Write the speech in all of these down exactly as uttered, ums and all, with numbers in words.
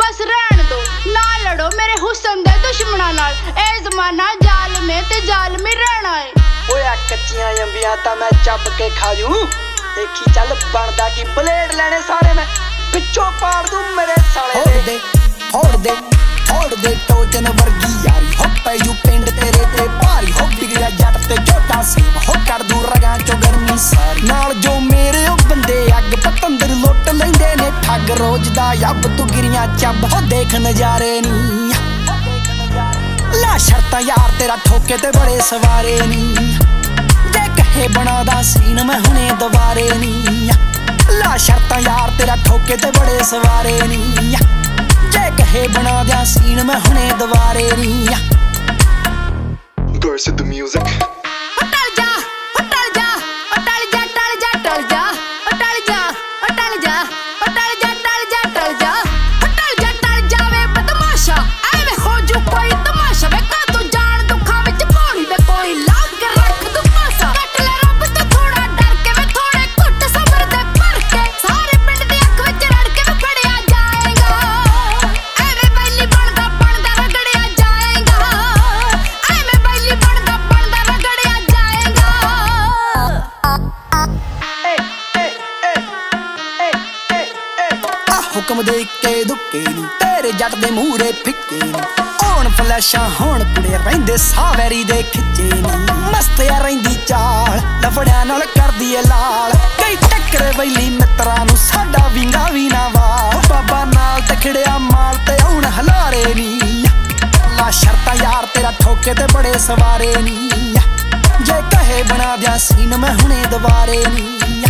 बस रहन दो ना लड़ो मेरे हुस्न दे दुश्मनां नाल। ए जमाना जालमे ते जालमी रहना है। ओए कच्चियां अंबियां तां मैं चब के खा जूं। देखी चल बनदा की ब्लेड लेने सारे मैं पिछों पाड़ दूं मेरे साले दे। फोड़ दे फोड़ दे टोजन वर्गी यारी हो पैजू पिंड तेरे ते भारी हो बिगड़िया जट ते झोटा सेम हो कर दूं रगां चो गर्मी सारी नाल जो मेरे ओ बंदे अग पतंदर लुट लैंदे ने ठग रोज दा यब तू गिरियां चब हो देख नजारे नी ला शर्तां यार तेरा ठोके ते बड़े सवारे नी जे कहे बनादा सीन मैं हुणे दोबारे नी ला शर्तां यार तेरा ठोके ते बड़े सवारे नी जे कहे बना दिया सीन मैं हुणे दोबारे नी। Burst with the music. टल जा टल जा टल जा टल जा टल जा टल जा टल जा टल जा टल जा टल जा टल जा टल जा वे बदमाशा ऐवे हो जू कोई तमाशा वे का तू जान दुखा विच पौड़ी वे कोई लाग के रख दू पासा कट ले रब तो थोड़ा डर के वे थोड़े घुट सबर दे भर के सारे पिंड दी अख विच रड़ के वे फड़िया जाएगा ऐवे बैली बनदा बनदा रगड़िया जाएगा ऐवे बैली बनदा बनदा रगड़िया जाएगा। ए ए ए ए ए ए आ हुक्म दे के दुक्के नी तेरे जट दे मूहरे फिक्के नी होण फलैशां होण कुड़े रहिंदे सावैरी दे खिच्चे नी मस्त या रहिंदी चाल लफड़ियां नाल करदी ए लाल कई टक्कर वैली मित्रां नू साडा विंगा वी ना वाल बाबा नाल तखड़िया माल ते हुण हलारे नी ला शर्तां यार तेरा ठोके ते बड़े सवारे नी जे कहे बना दिया सीन मैं हुणे दोबारे नी।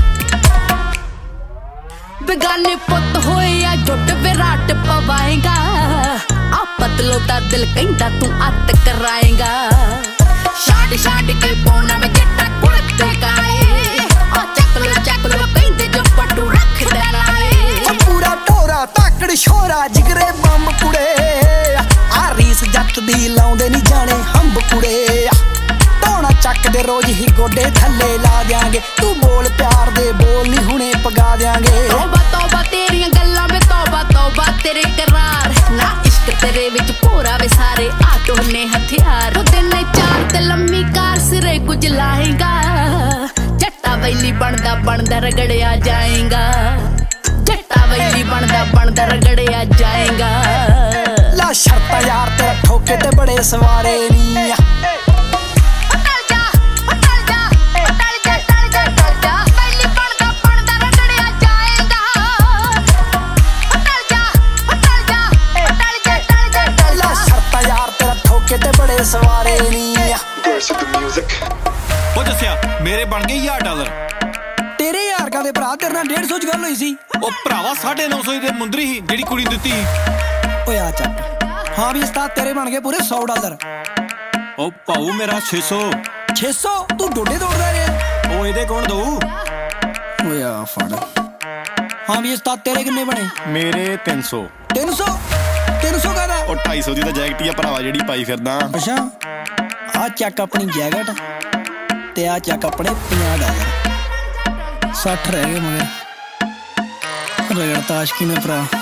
बेगाने पुत होए या जुट विराट पवाएगा आ पतलो दा दिल कहंदा तू अत कराएगा छाड़ छाड़ के पौना में जट्टा कुलते काए आ चक लो चक लो कहंदे जो पटू रख देना है पूरा टोरा ताकड़ छोरा जिगरे बम कुड़े आ रीस जट दी लाउंदे नी जाने हंब कुड़े टोना चक दे रोज ही गोडे थल्ले ला देंगे तू बोल प्यार दे बोल नी हुणे पगा देंगे। तौबा तौबा तेरियां गल्लां वे तौबा तौबा तेरे करार ना इश्क तेरे विच पूरा वे सारे आटो ने हथियार ओ दिन चार ते लम्मी कार सिरे कुछ लाएगा जट्टा वैली बनदा बनदा रगड़िया जाएगा जट्टा वैली बनदा बनदा रगड़िया जाएगा। ला शर्तां यार तेरा ठोके ते बड़े सवारे नी सवारे नी। Burst with the music. ओ जस्सिया मेरे बन गए यार डॉलर तेरे यार का दे भरा तेरे नाल डेढ़ सौ च गल होई सी ओ भरावा साढ़े नौ सौ दे मुंदरी ही जेड़ी कुड़ी दित्ती ओए आ चक हां भी उस्ताद तेरे बन गए पूरे सौ डॉलर ओ पाऊ मेरा छे सौ छे सौ तू डोडे दौड़दा रे ओ एदे कौन दऊ ओए आ फड़ हां भी उस्ताद तेरे किन्ने बने मेरे तीन सौ तीन सौ तीन सौ का ओ ढाई सौ दी तां जैकेट ही भरावा जेड़ी पाई फिरदा अच्छा आ चक अपनी जैकेट ते आ चक अपने पचास डॉलर साठ रह गए मगर रगड़ ताश की ने भरा।